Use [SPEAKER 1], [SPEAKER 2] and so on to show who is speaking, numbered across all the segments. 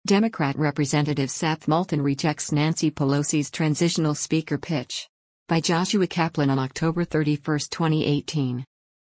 [SPEAKER 1] Democrat Representative Seth Moulton rejects Nancy Pelosi's transitional speaker pitch. By Joshua Kaplan on October 31, 2018.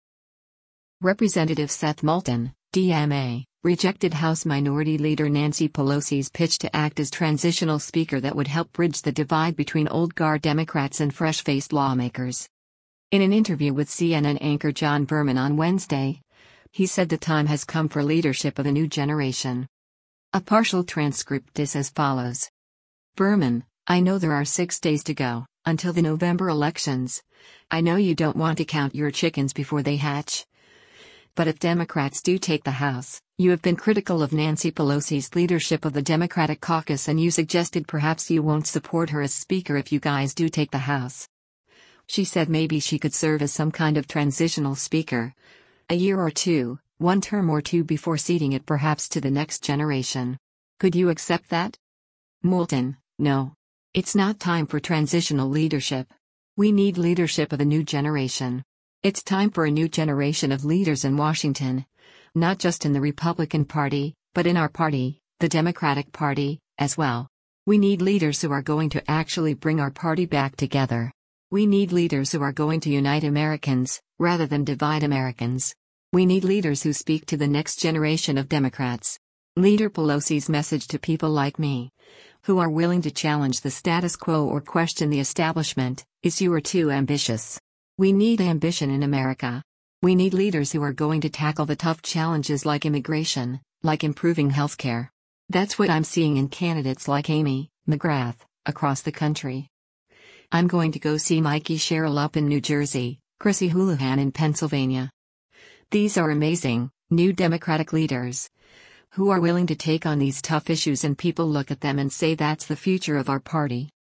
[SPEAKER 1] Representative Seth Moulton, DMA, rejected House Minority Leader Nancy Pelosi's pitch to act as transitional speaker that would help bridge the divide between old guard Democrats and fresh-faced lawmakers. In an interview with CNN anchor John Berman on Wednesday, he said the time has come for leadership of a new generation. A partial transcript is as follows. Berman, I know there are 6 days to go, until the November elections. I know you don't want to count your chickens before they hatch. But if Democrats do take the House, you have been critical of Nancy Pelosi's leadership of the Democratic caucus and you suggested perhaps you won't support her as Speaker if you guys do take the House. She said maybe she could serve as some kind of transitional Speaker. A year or two, 1 term or 2 before ceding it perhaps to the next generation. Could you accept that? Moulton, no. It's not time for transitional leadership. We need leadership of a new generation. It's time for a new generation of leaders in Washington. Not just in the Republican Party, but in our party, the Democratic Party, as well. We need leaders who are going to actually bring our party back together. We need leaders who are going to unite Americans, rather than divide Americans. We need leaders who speak to the next generation of Democrats. Leader Pelosi's message to people like me, who are willing to challenge the status quo or question the establishment, is you are too ambitious. We need ambition in America. We need leaders who are going to tackle the tough challenges like immigration, like improving healthcare. That's what I'm seeing in candidates like Amy McGrath, across the country. I'm going to go see Mikey Sherrill up in New Jersey, Chrissy Houlihan in Pennsylvania. These are amazing, new Democratic leaders who are willing to take on these tough issues, and people look at them and say that's the future of our party.